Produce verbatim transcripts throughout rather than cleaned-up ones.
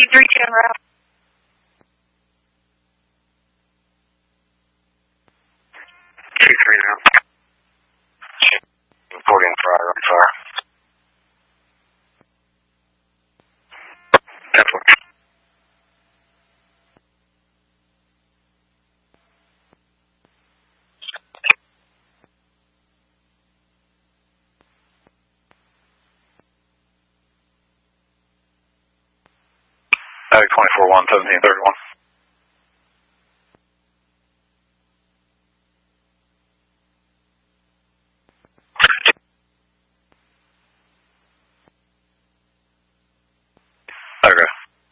three ten route. two three now. forty on fire, on fire. Definitely. twenty-four one, seventeen thirty-one. Okay.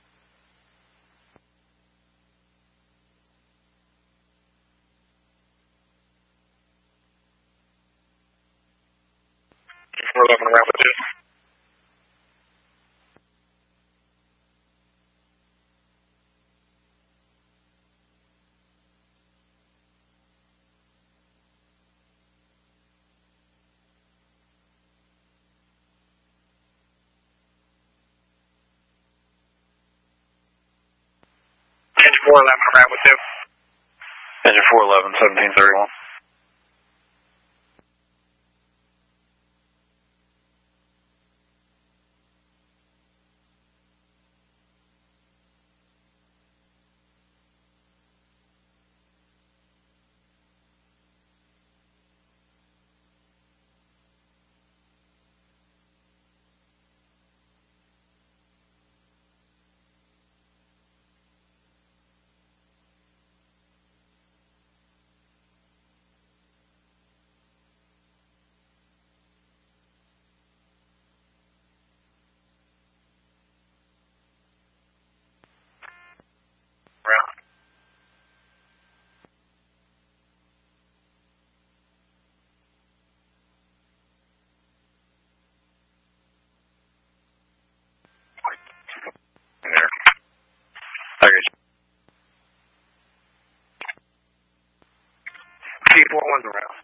four eleven around with you. Engine four eleven around with you. Engine four eleven, seventeen thirty-one. Round. There. Okay. T four one's around.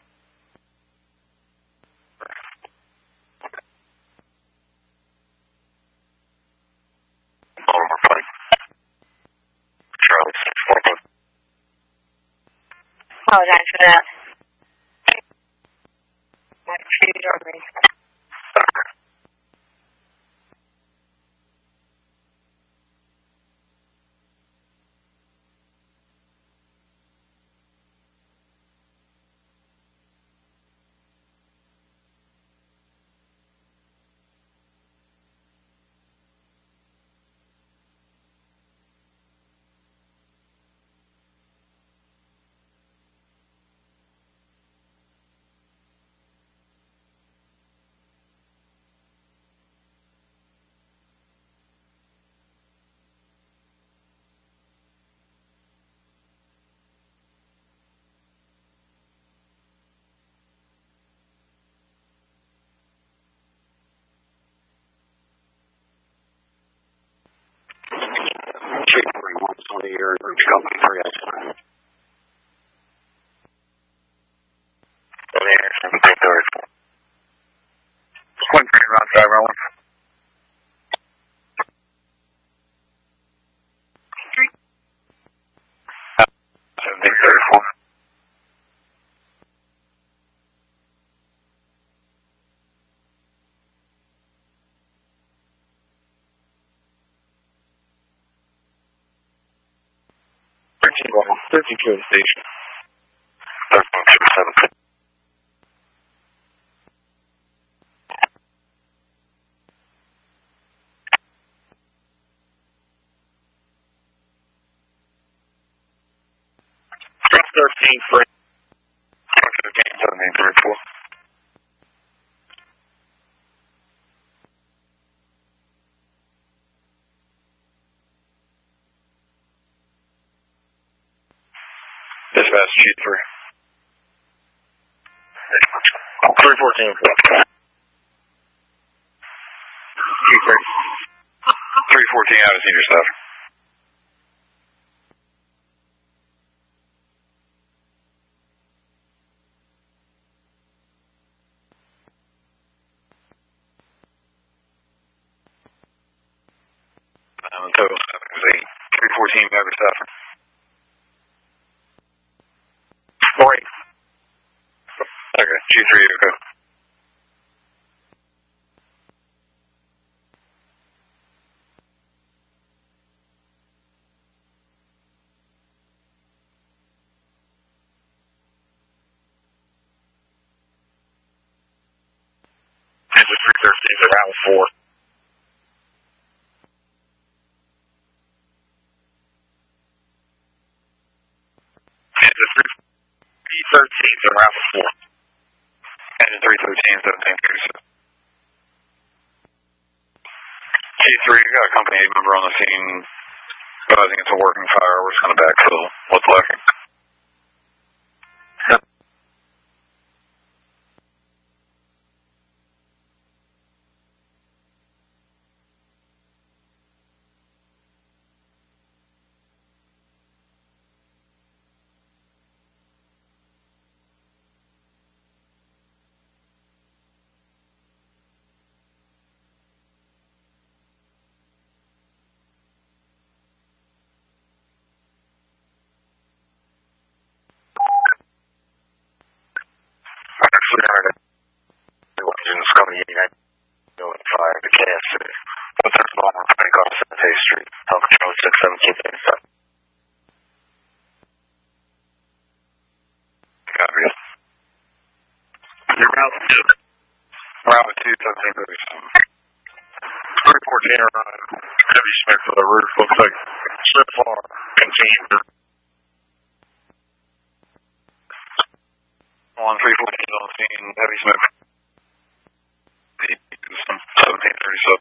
Baltimore five. Charlie six four one. Apologize for that. My computer over me. three forty-one on the air, company three X nine. On the air, seventeen thirty-four. One green round drive, rolling. seventeen thirty-four. thirteen one, thirteen two in the station. thirteen two seven. thirteen three. seventeen thirty-four. Dispatch G three. three fourteen. G three. three fourteen out of senior staff. the total. It was eight. three fourteen, Beverly Stafford. Four eight. Okay, G three, okay. Kansas three thirteen, around four. Kansas three thirteen, around four. Kansas three thirteen, seventeen thirty-six. G three, got a company member on the scene. Advising it's a working fire. We're just going to backfill what's lacking. Engines coming in at building fire to K F C. What's our phone? We're trying to go to seventeenth Street. Health Control six seventeen thirty-seven. Copy. You're route two. Route two, seventeen thirty-seven. three fourteen around heavy smoke for the roof. Looks like so far contained. On three fourteen on the scene, heavy smoke. seventeen thirty-seven.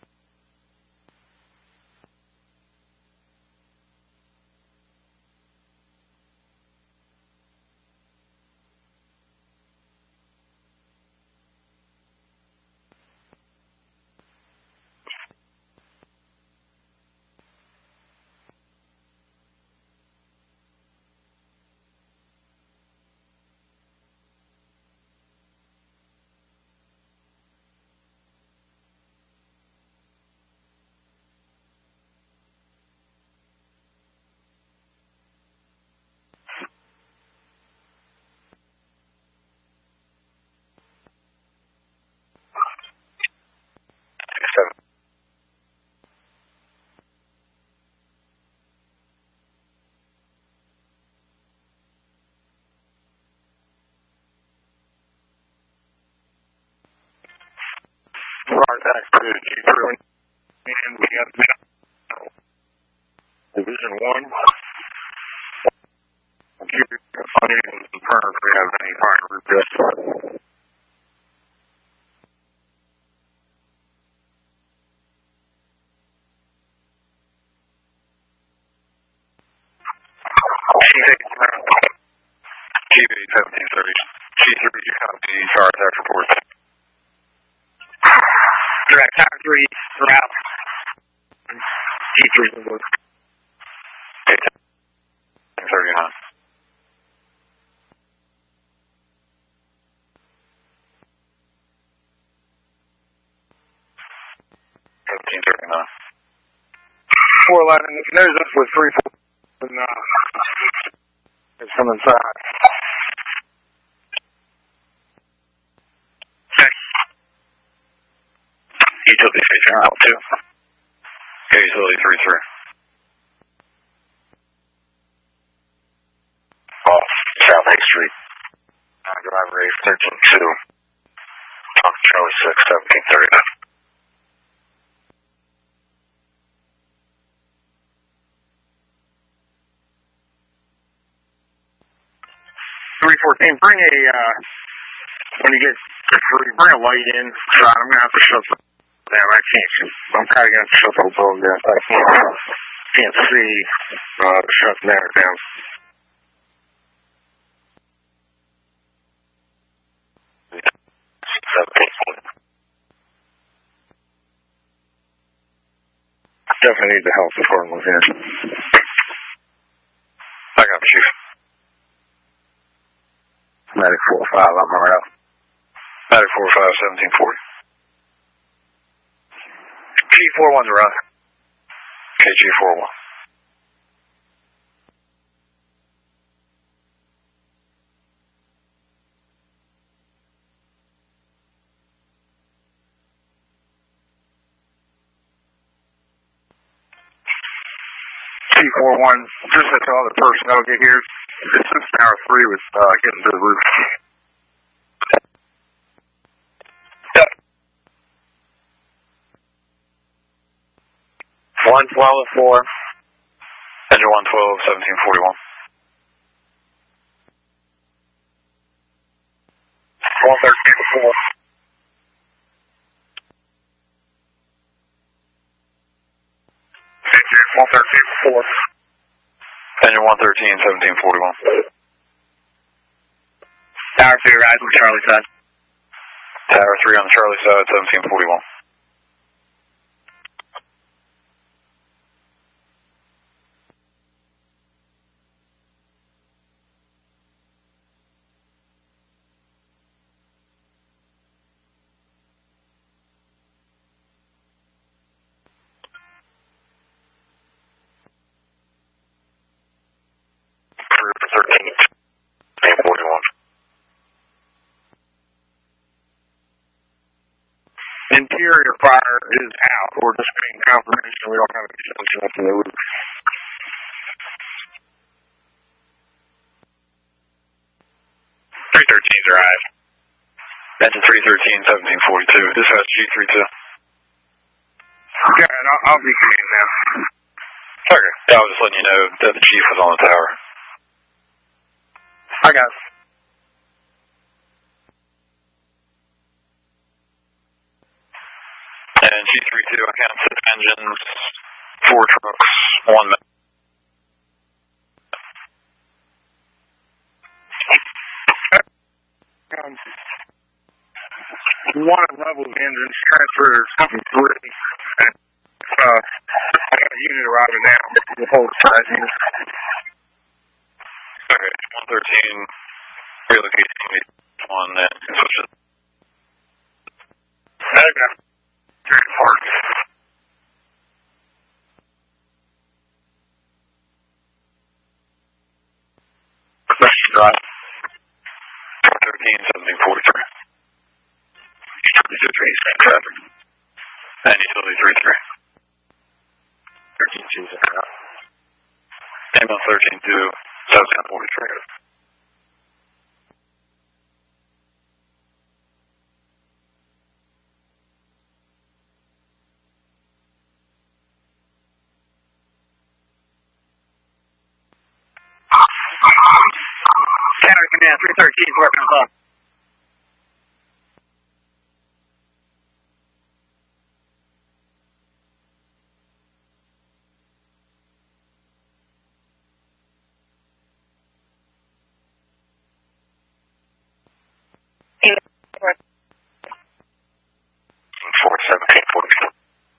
Contact to G three, and we got Division one. Give you unable to confirm if we have any fire requests. G B seventeen thirty. G three, you have the fire attack report. Direct tower three, route. G three, thirty-nine. seventeen thirty-nine. four eleven, there's us with three four. And, uh, it's from inside. Utility station out two. Okay, utility three three. Off South eighth Street. Uh, driver eight thirteen two. Talk Charlie six seventeen thirty-nine. three fourteen, bring a, uh, when you get three, bring a light in. Right, I'm gonna have to shut the Damn, I can't see. I'm probably going to shut the phone down. I can't, can't see uh, shut that down. Definitely need the health department here. I got you. Medic four five, I'm around. Medic four five, seventeen forty. G four one's around. G G four one. G four one, just had the other personnel get here. This is Tower three was uh, getting to the roof. one twelve four. Engine one twelve, seventeen forty-one. one thirteen four. one thirteen four. Engine one thirteen, seventeen forty-one. Tower three, rise on Charlie side. Tower three on the Charlie side, seventeen forty-one. thirteen forty-one. Interior fire is out. We're just getting confirmation we don't have an extension up in the roof. three thirteen drive. Engine three thirteen, seventeen forty-two. Dispatch G thirty-two. Yeah, and I'll, I'll be coming now. Okay. Yeah, I was just letting you know that the chief was on the tower. I got it. And G thirty-two, I count six engines, four trucks, one man. Um, one of Level's engines transferred something three. And, uh, I got a unit arriving now. The whole size unit. Okay, one thirteen, relocating one, and switch it. Okay. Transport. Permission drive. thirteen, seventeen forty-three. Utility three, same traffic. And utility three three. thirteen two, ambulance thirteen two, seventeen forty-three. County Command three thirteen, working on phone. four seventeen forty-two.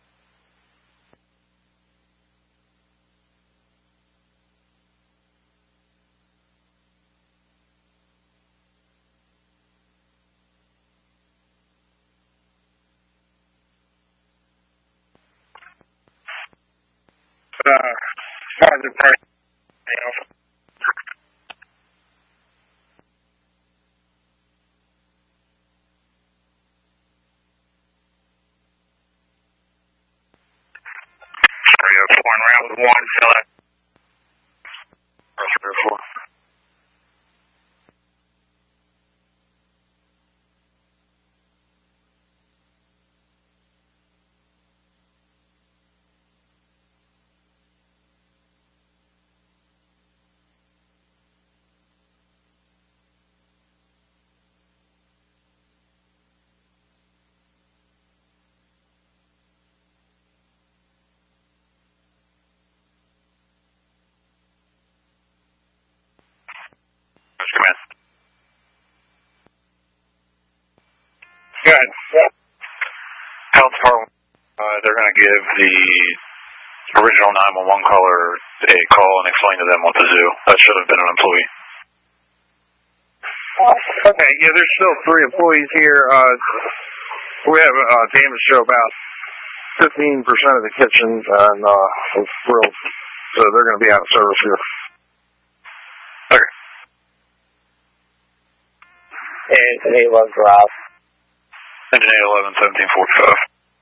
Uh, Sergeant Price. Three oh four and round with one, fill it. three oh four. Command. Good. Health Department, uh, they're going to give the original nine one one caller a call and explain to them what to do. That should have been an employee. Okay, yeah, there's still three employees here. Uh, we have uh, damage to about fifteen percent of the kitchen, and uh, we'll, so they're going to be out of service here. Okay. And eight eleven Drive. Engine eight eleven, seventeen forty-five.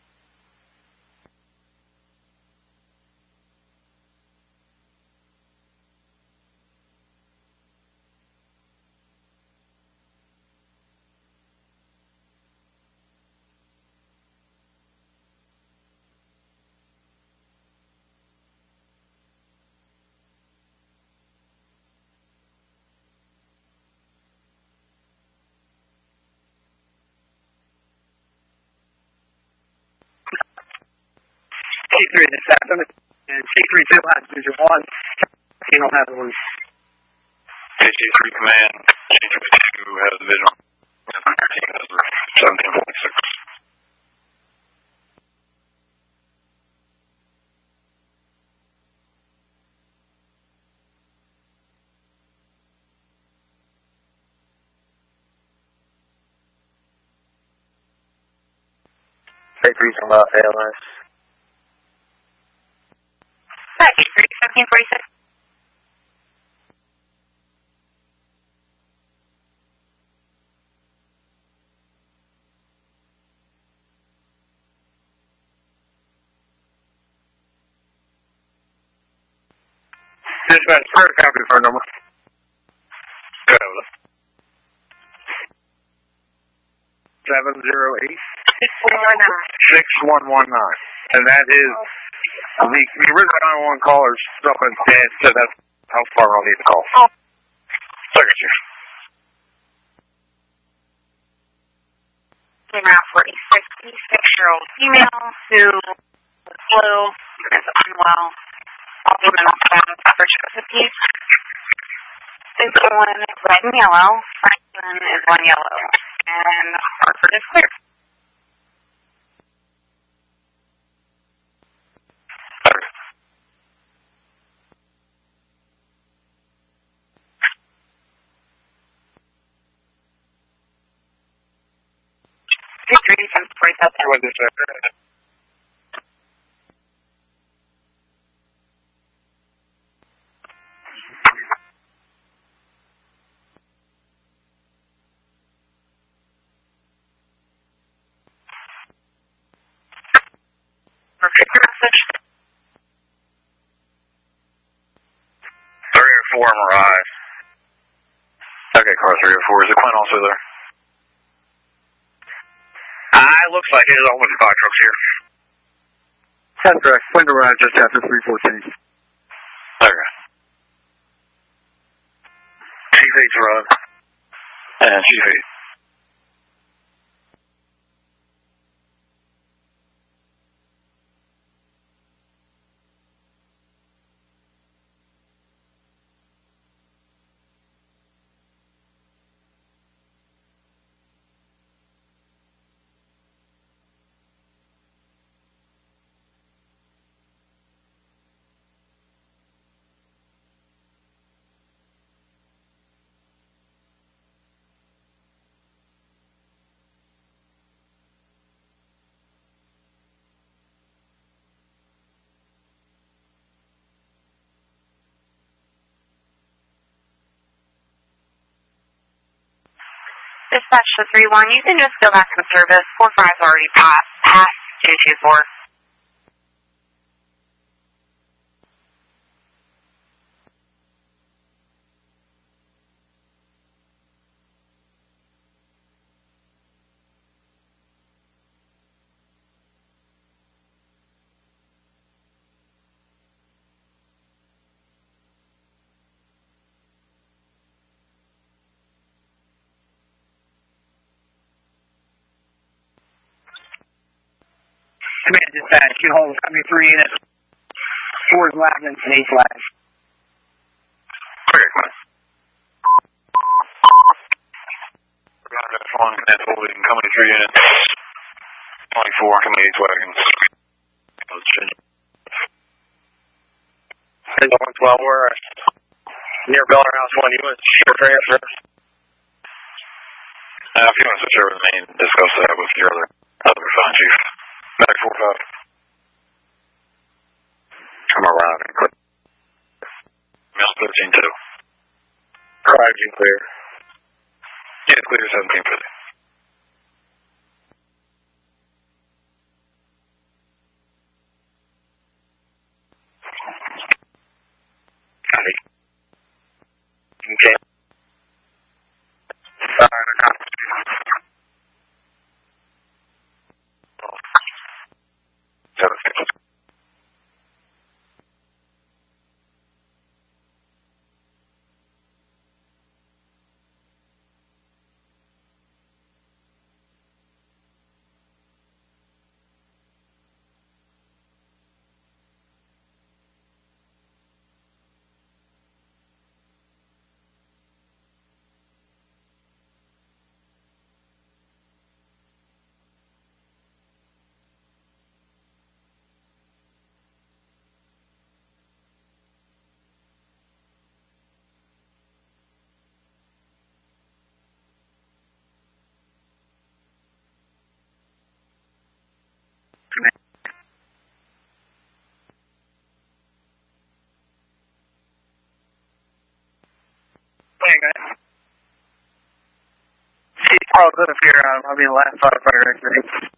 T three to seven, and T three two has Vision one. You don't have one. T three command, T three two has the Vision one. thirteen has the seventeen forty-six. T three from uh, A L S. Hi, T three, seventeen forty-six. Dispatch, where the copy phone number? Go. seven zero eight six one one nine. six one one nine. And that is the, the original nine one one caller's up in dead, so that's how far I'll need to call. Oh. Second shift. Around forty-six, six-year-old female who was flu, is unwell, also mental status for Chesapeake. Is on red and yellow, Franklin is on yellow, and Hartford is clear. Three times forty-seven. What is that? Perfect message. Three or four Mirage. Okay, car three or four. Is the Quinn also there? Ah, it looks like it. There's a whole bunch of fire trucks here. That's correct. Window ride just after three fourteen. Okay. Chief eight's run. And Chief eight. Dispatch to three one, you can just go back in service. four five's already passed, past two two four. Command dispatch, you hold coming three units. Four is Latin and eight flags. Okay, fine. That's one, command holding, coming three units. twenty-four, coming eight wagons. ten one twelve, we're near Beller House one. You want to share transfer? Uh, if you want to switch over the main, discuss that with your other, other phone chief. Medic four five. five G clear. Yeah, clear seventeen for the. Copy. Okay. Uh, copy. Seven six. Hey, guys. See, Carl Cliff here. Um, I'll be the last firefighter today.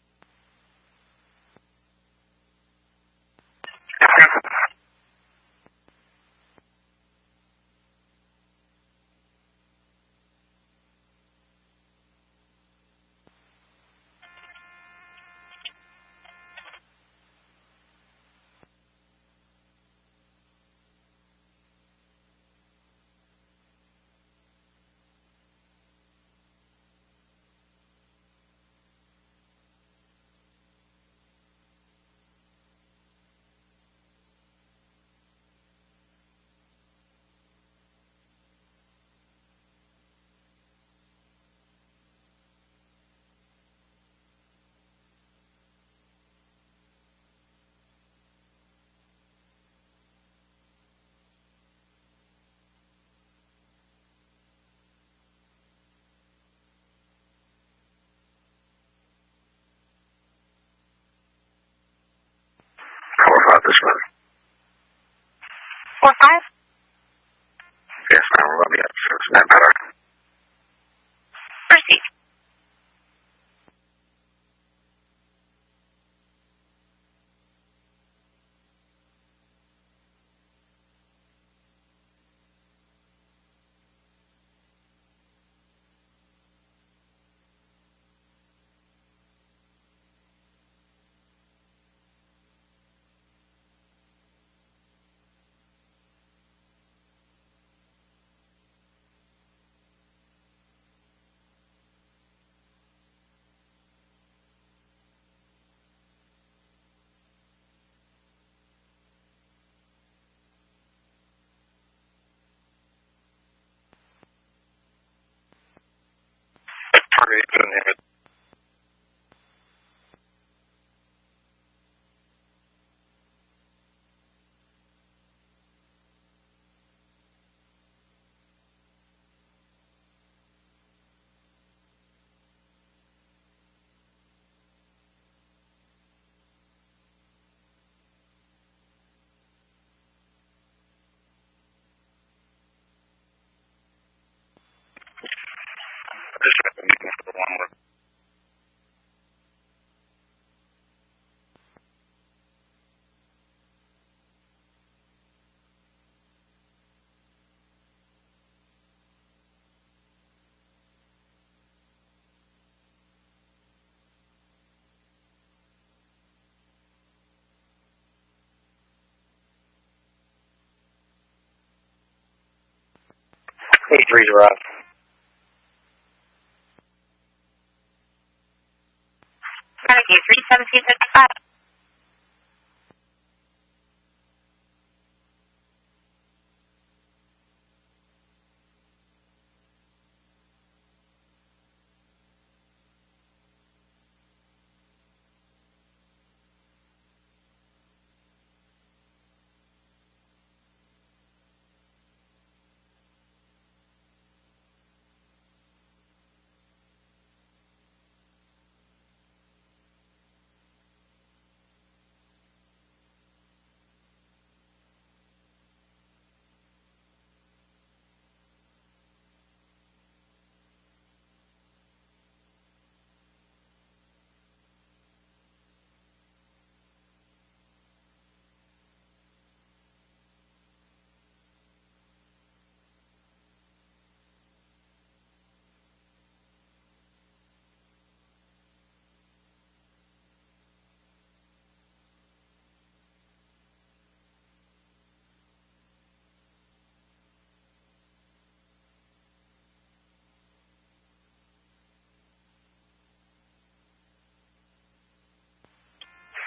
Four five this one. Four five? Yes, ma'am. Let me up. Is that better? Proceed. Target eight seven eight. Just have to meet for the one more. Eight three zero. Renegade three seventeen fifty-five.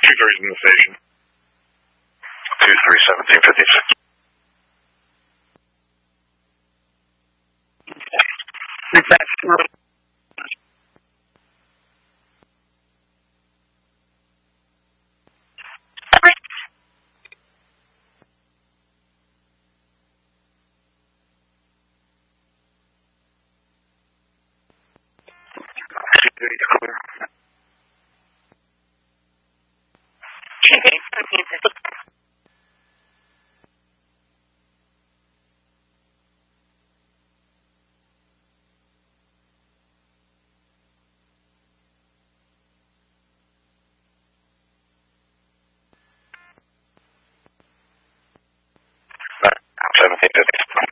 Two threes in the station. Two three seventeen fifty six. Dispatch. Clear. Two three seventeen fifty six. Seventeen fifty six.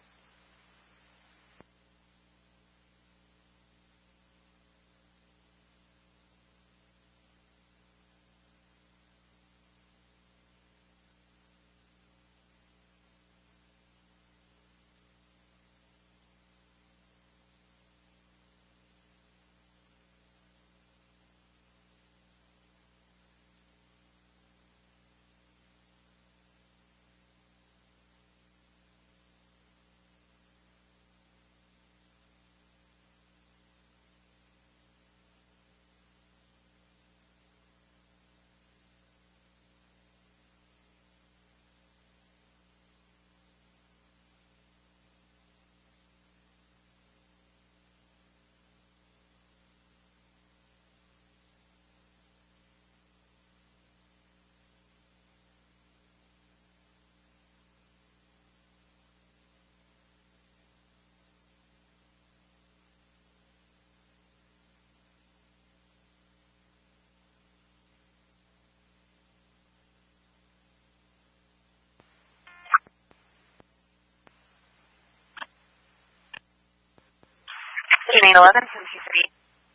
eight eleven seventeen three.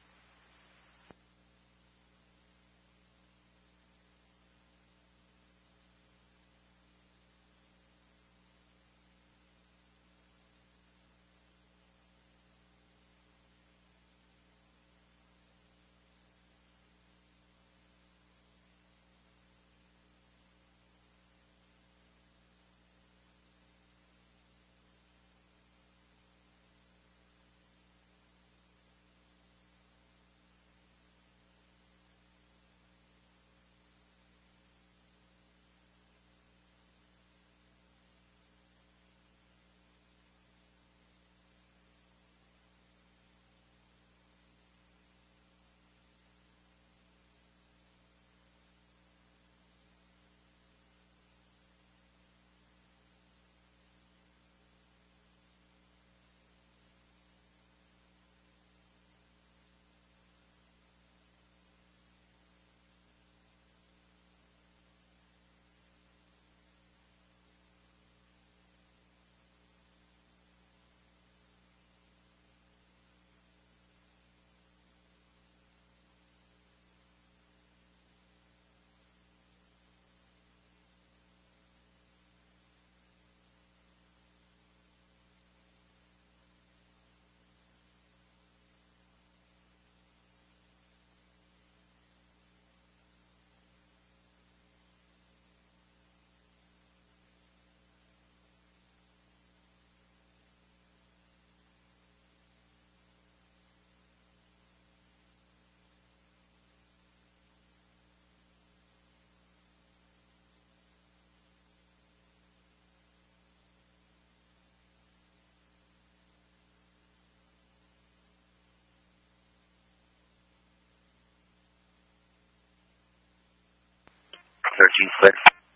Thirteen clear.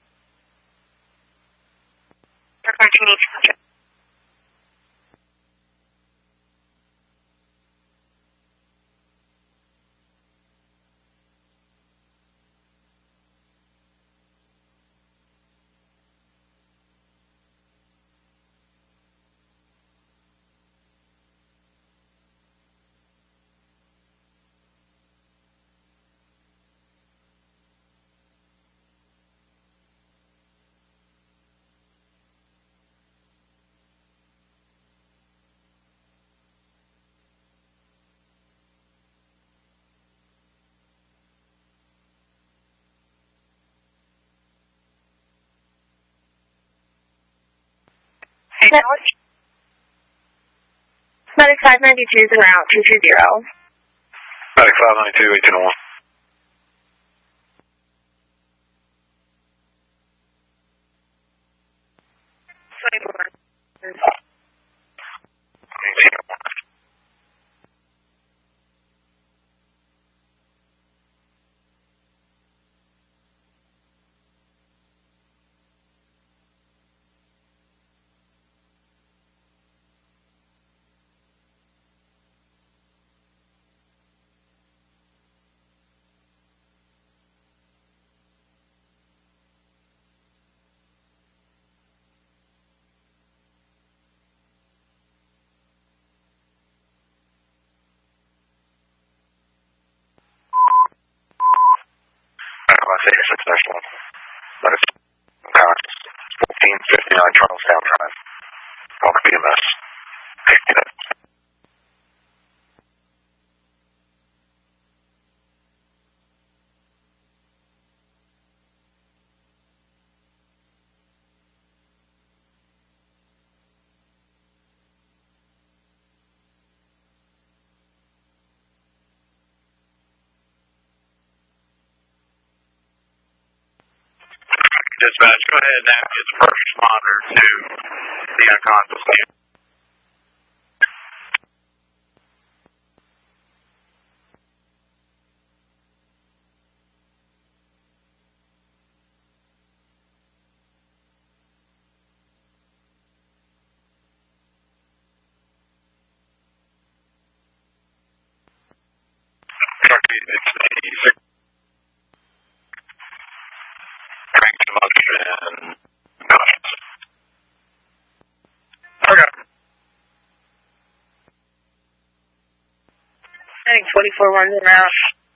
Thirteen eight. Medic five ninety-two is en route, two two zero. Medic five ninety-two, eighteen oh one. six one. That is fourteen fifty-nine Charlestown Drive. Walk B M S. Dispatch, go ahead and ask his first responder to the unconscious camp. twenty-four one in route.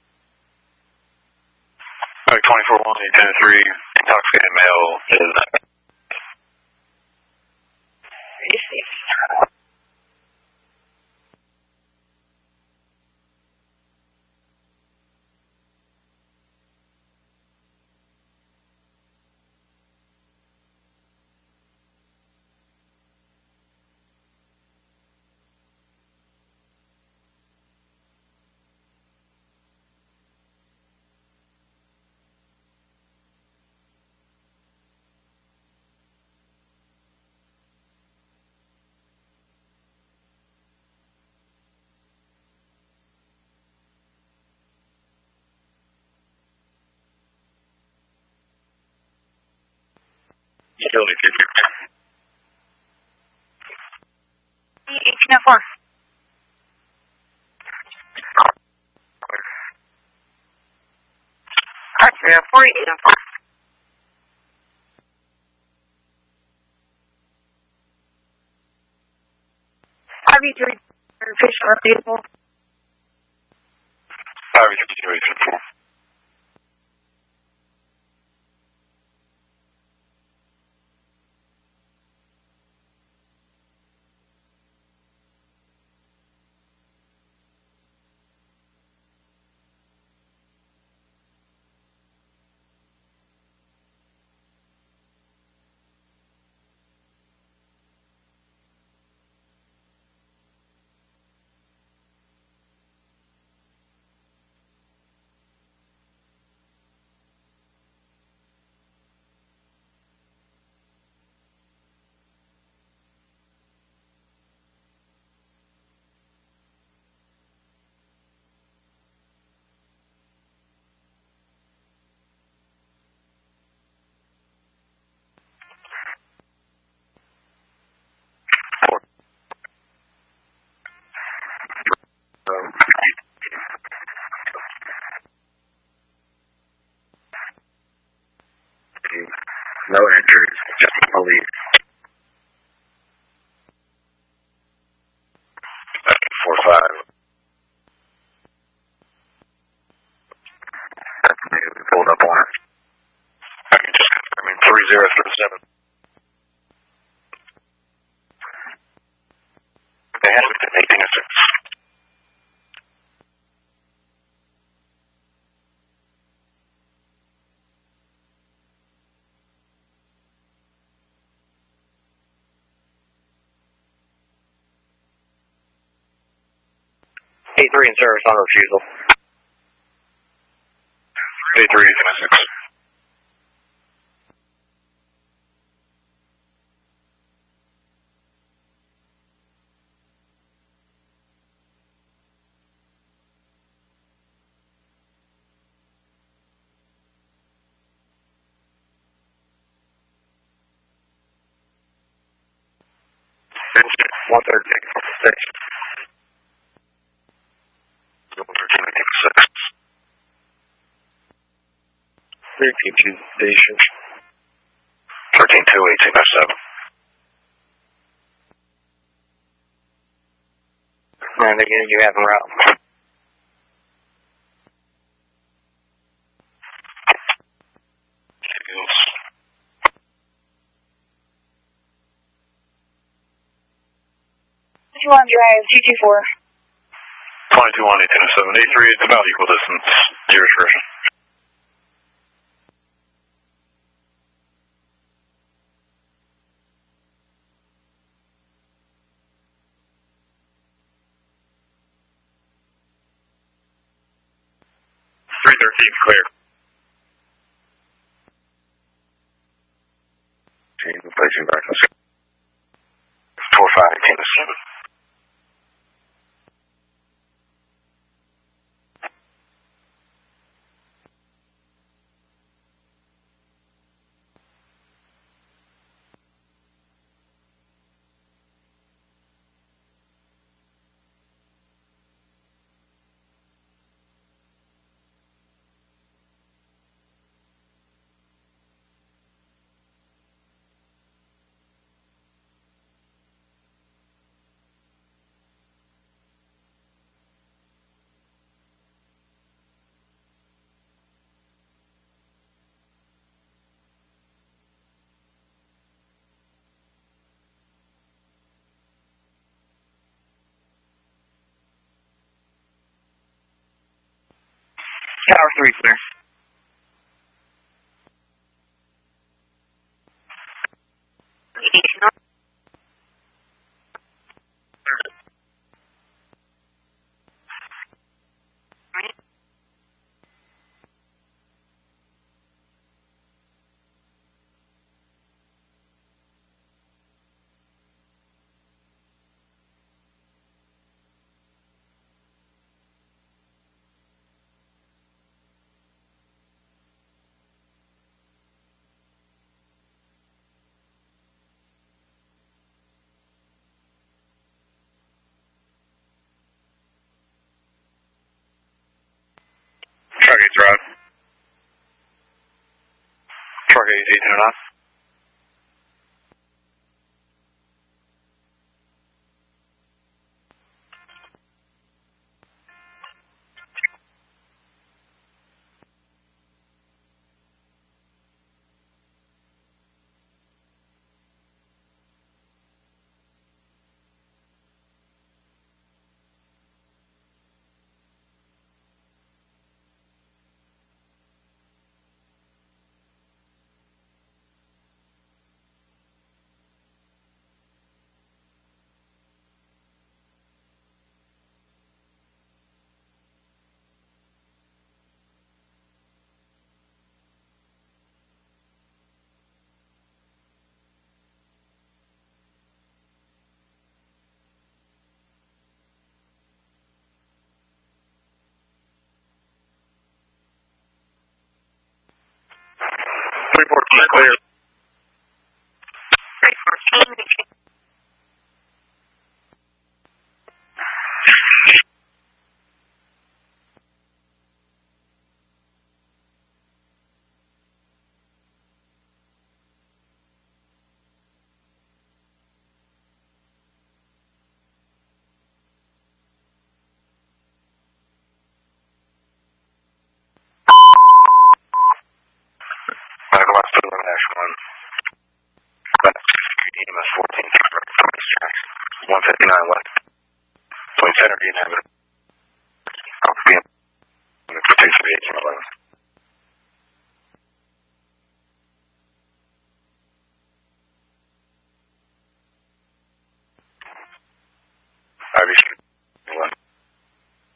twenty-four one, ten three, intoxicated male is Received. utility figure. eighteen oh four. Archer, four eighteen oh four. R V three, official available. R V three, eighteen oh four. No injuries, just police. Four five. That's me. We pulled up on it. I can just confirm in three zero three seven. They have it at eighteen oh six. A three in service on refusal. A three, eighteen oh six. one thirteen, six. one thirteen, eighteen oh six. Repeat to station. thirteen two, eighteen oh seven. And again, you have en route. two one drive, two two four. twenty-two one, eighteen oh seven. A three, it's about equal distance. Your discretion. three thirteen, clear. Replacing back. four five, eighteen oh seven. Tower three, clear. Truck eight's route. Truck eight's eighteen oh nine. three fourteen, clear. three fourteen. Medical last two elimination one. That's E M S fourteen, one fifty-nine west. Point center, D negative. I'll be in the two three eighteen eleven. I V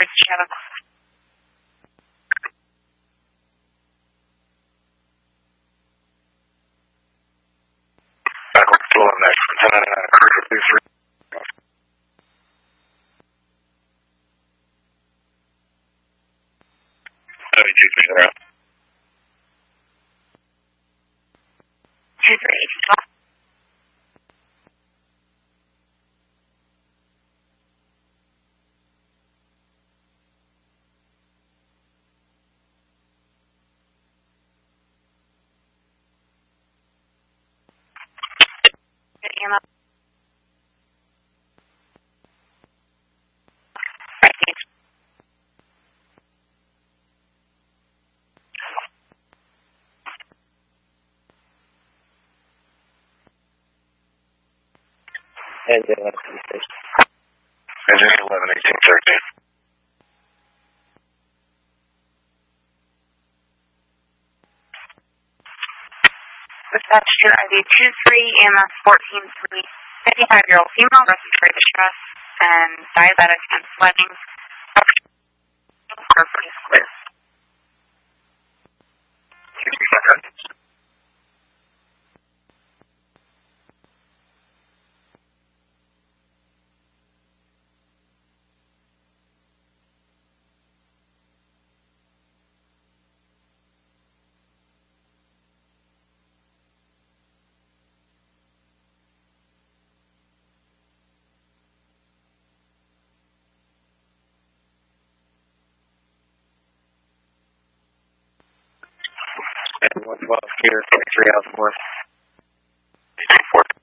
Bridge Shadow. Back on floor next. ten ninety-nine, cruiser, please. seventy-two, pushing around. two three, stop. Emma. Right, thanks. Engine eleven, station. Engine eleven, eighteen, thirteen. Dispatch to I D two three, E M S fourteen three, fifty-five-year-old female, respiratory distress, and diabetic and sweating. Or please clear. sixty seconds. And one twelve here, twenty-three out north. eighteen, fourteen.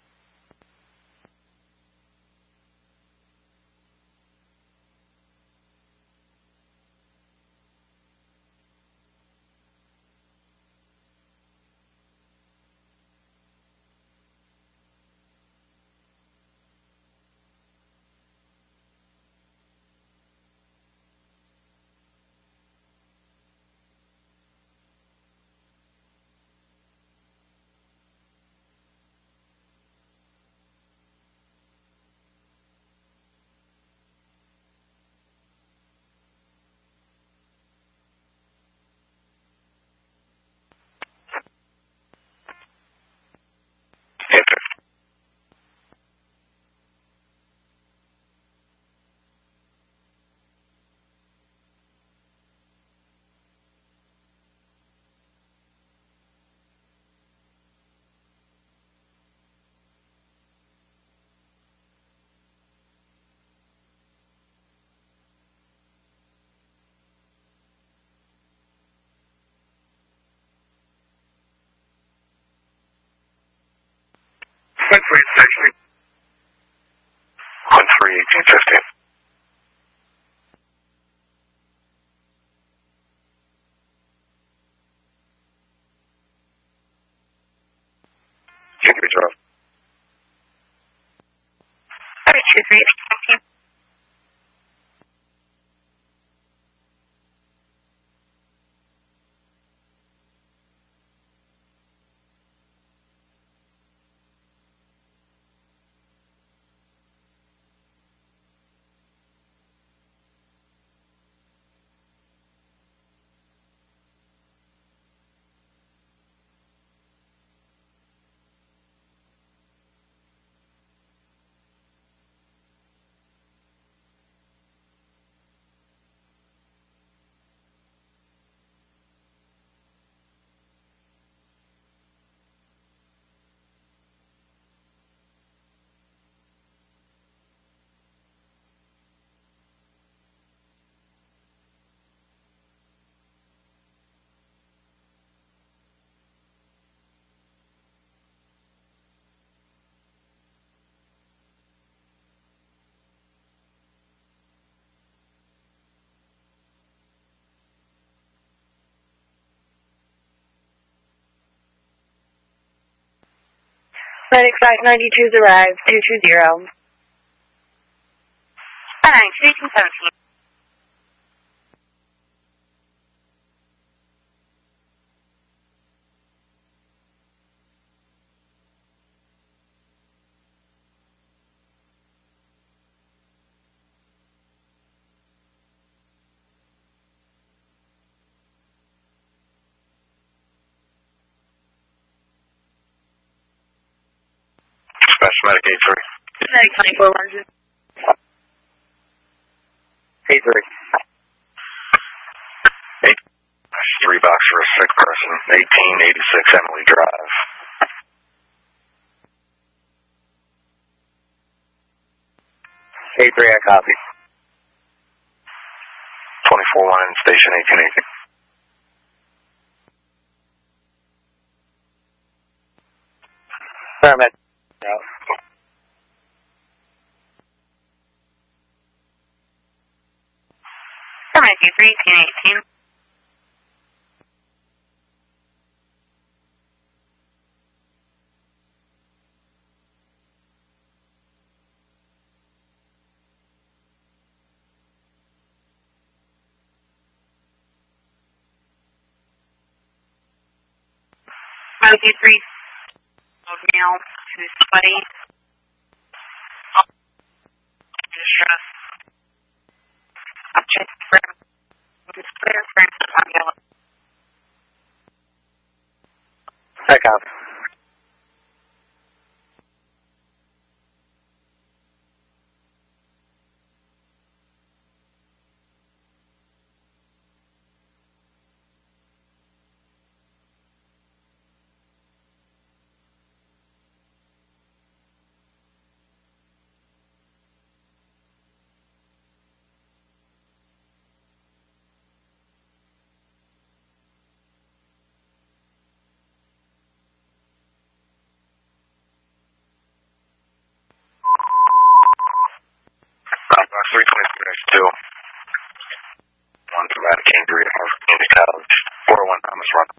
one three, sixty. one three, eighteen, fifteen. Can we drop? Sorry, two three, fifteen. Medic five ninety-two's arrived, two two zero. five ninety-two, eighteen, seventeen. Dispatch Medic eight three. Medic twenty-four one zero. eight three. Eight. Three box for a sick person. eighteen eighty-six Emily Drive. eight three, I copy. twenty-four one in station eighteen eighty. Paramedic. No. Paramedic eight three, scan eighteen. Paramedic eight three, male who's sweaty. Distress. Object for clear for yellow. I copy. three twenty-three two. One dramatic injury at Harvard Community College. four oh one Thomas Run.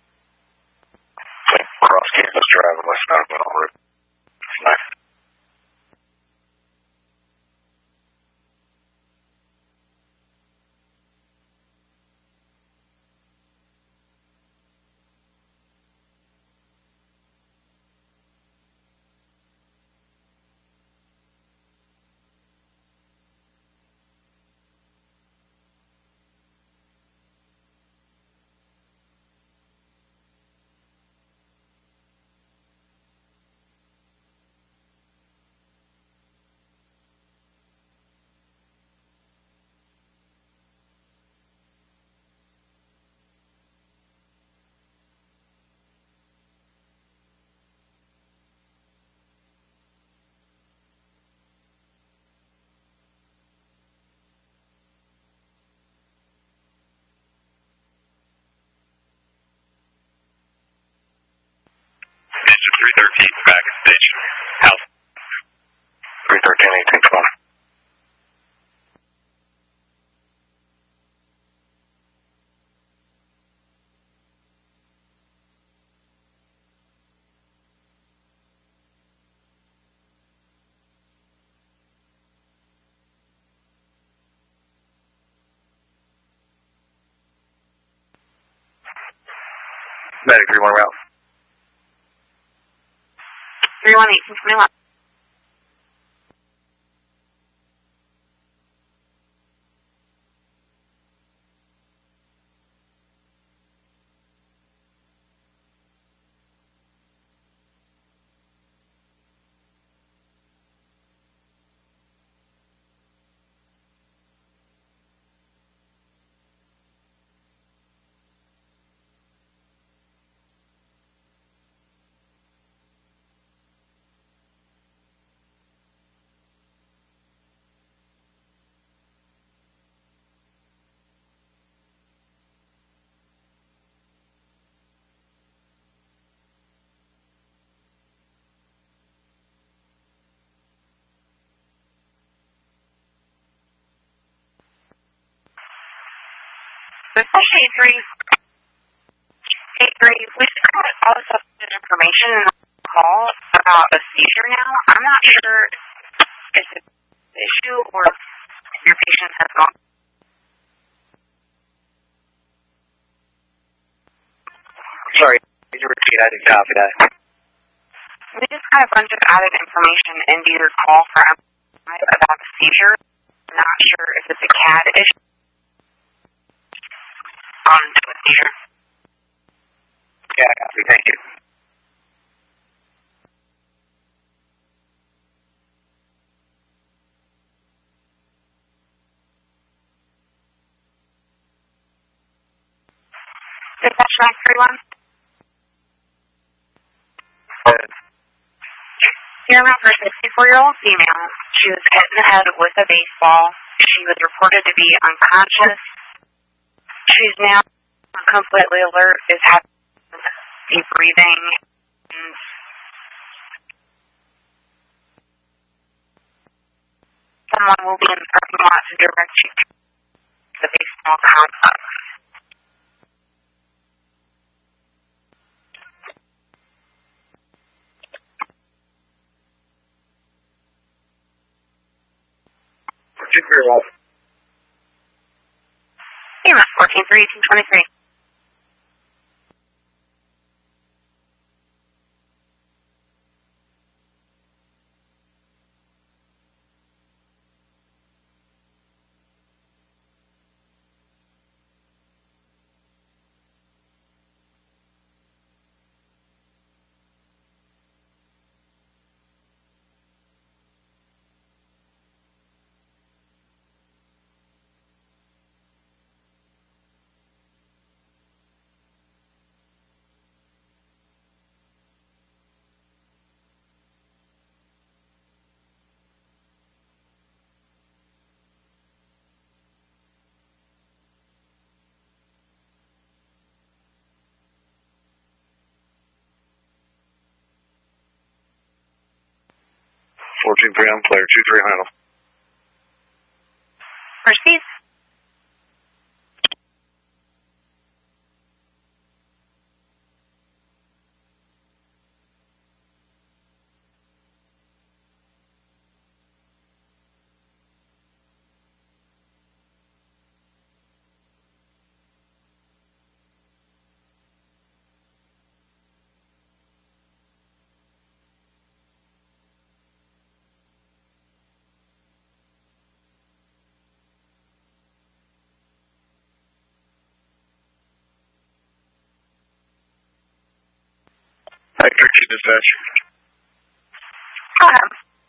Cross campus drive west out of Middle Route. Nice. three thirteen back at station. House. three thirteen eighteen twenty. Medic three one route. three one eighteen twenty-one. Especially eight three, eight three, we just got all this updated information in the call about a seizure now. I'm not sure if it's an issue or if your patient has gone. Sorry, can you repeat? I didn't copy that. We just got a bunch of added information into your call for about the seizure. I'm not sure if it's a C A D issue. On to a seizure. Yeah, I copy. Thank you. Dispatch nine three one. You're about for a sixty-four-year-old female. She was hit in the head with a baseball. She was reported to be unconscious. She's now completely alert, is having deep breathing, and someone will be in the parking lot to direct you to the baseball complex. E M S fourteen three eighteen twenty-three. fourteen three on player two three handle. Proceed. Hi, Trixie Dispatch. Go ahead.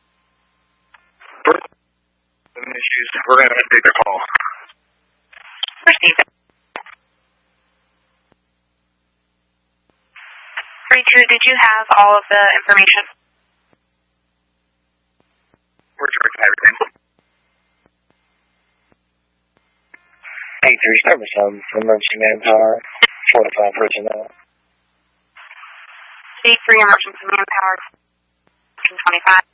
Any issues? We're going to take a call. Proceed. thirty-two, did you have all of the information? We're tracking everything. eight three seven seven, emergency manpower, four to five personnel. C three emergency manpower, twenty-five.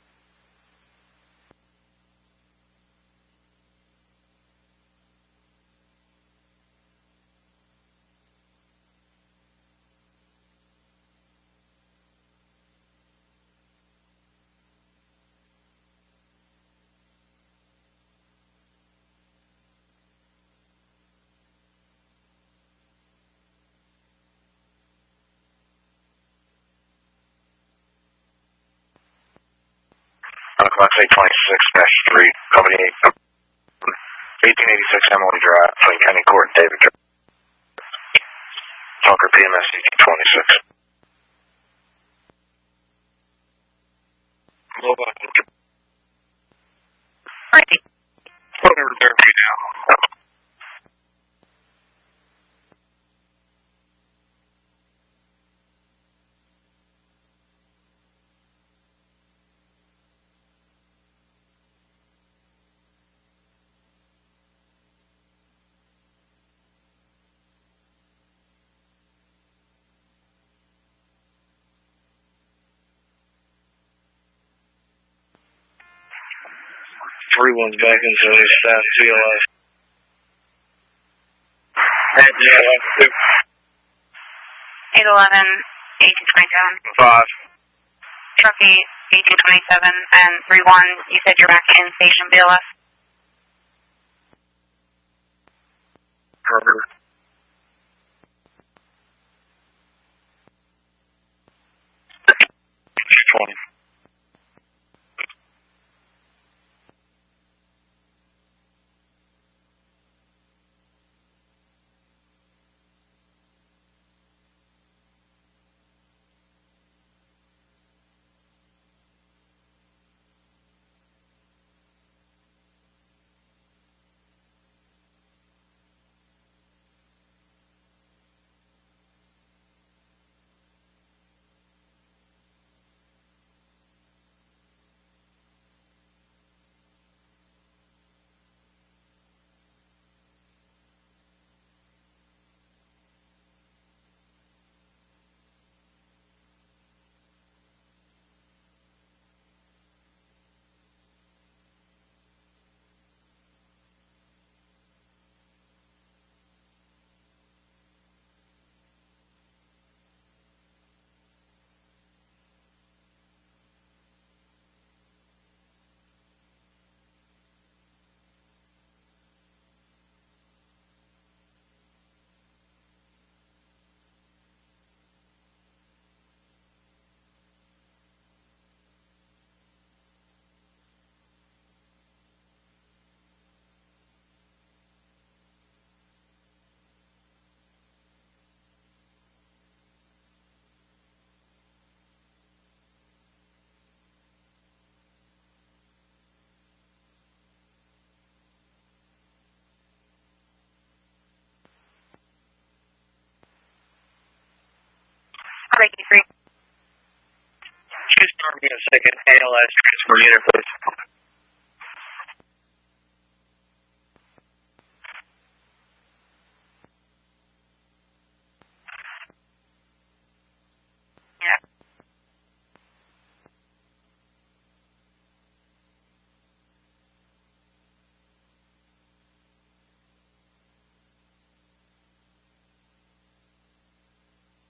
Class A twenty-six dash three, company eighteen eighty-six Emily Drive, Flint County Court, David Drive. Talker P M S eighteen twenty-six. Ready. Put me reserve right now. Three one's back into the staff C L I. eight eleven, eighteen twenty-seven. Five. Truck eight, eighteen twenty-seven, and three one, you said you're back in station B L S? Carter. twenty. Ricky three. Just start me a second A L S transport unit, please.